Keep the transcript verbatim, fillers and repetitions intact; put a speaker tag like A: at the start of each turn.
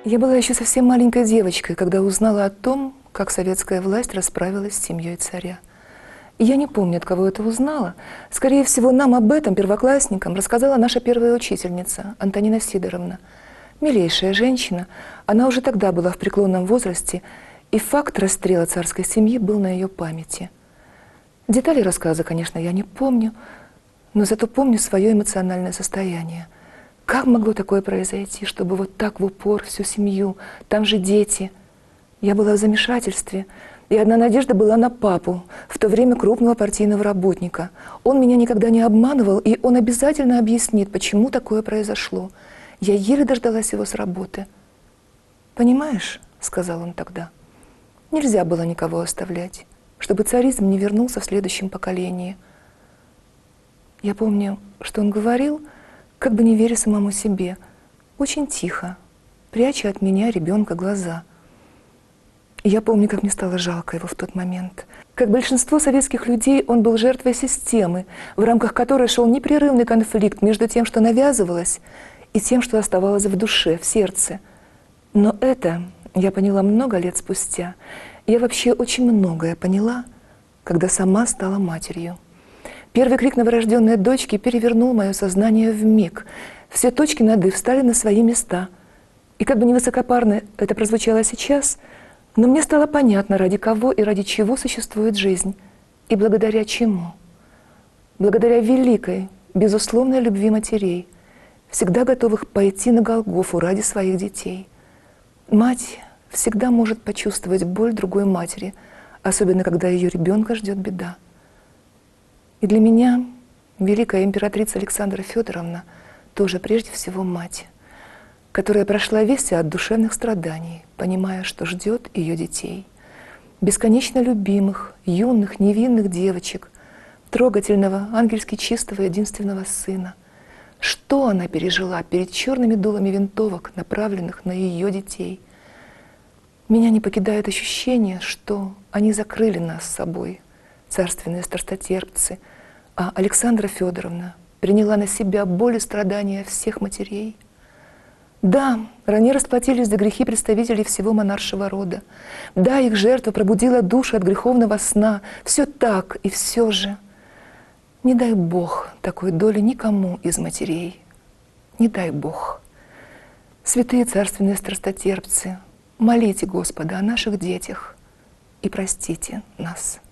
A: Я была еще совсем маленькой девочкой, когда узнала о том, как советская власть расправилась с семьей царя. И я не помню, от кого это узнала. Скорее всего, нам об этом, первоклассникам, рассказала наша первая учительница, Антонина Сидоровна. Милейшая женщина, она уже тогда была в преклонном возрасте, и факт расстрела царской семьи был на ее памяти. Детали рассказа, конечно, я не помню, но зато помню свое эмоциональное состояние. Как могло такое произойти, чтобы вот так в упор всю семью, там же дети? Я была в замешательстве, и одна надежда была на папу, в то время крупного партийного работника. Он меня никогда не обманывал, и он обязательно объяснит, почему такое произошло. Я еле дождалась его с работы. «Понимаешь, — сказал он тогда, — нельзя было никого оставлять, чтобы царизм не вернулся в следующем поколении». Я помню, что он говорил, как бы не веря самому себе, очень тихо, пряча от меня ребенка глаза. И я помню, как мне стало жалко его в тот момент. Как большинство советских людей, он был жертвой системы, в рамках которой шел непрерывный конфликт между тем, что навязывалось, и тем, что оставалось в душе, в сердце. Но это я поняла много лет спустя. Я вообще очень многое поняла, когда сама стала матерью. Первый крик новорожденной дочки перевернул мое сознание вмиг. Все точки над «и» встали на свои места. И как бы невысокопарно это прозвучало сейчас, но мне стало понятно, ради кого и ради чего существует жизнь, и благодаря чему. Благодаря великой, безусловной любви матерей, всегда готовых пойти на Голгофу ради своих детей. Мать всегда может почувствовать боль другой матери, особенно когда ее ребенка ждет беда. И для меня великая императрица Александра Федоровна тоже прежде всего мать, которая прошла весь ад душевных страданий, понимая, что ждет ее детей, бесконечно любимых, юных, невинных девочек, трогательного, ангельски чистого единственного сына. Что она пережила перед черными дулами винтовок, направленных на ее детей? Меня не покидает ощущение, что они закрыли нас с собой, царственные страстотерпцы, а Александра Федоровна приняла на себя боль и страдания всех матерей. Да, ранее расплатились за грехи представителей всего монаршего рода. Да, их жертва пробудила души от греховного сна. Все так, и все же. Не дай Бог такой доли никому из матерей. Не дай Бог. Святые царственные страстотерпцы, молите Господа о наших детях и простите нас.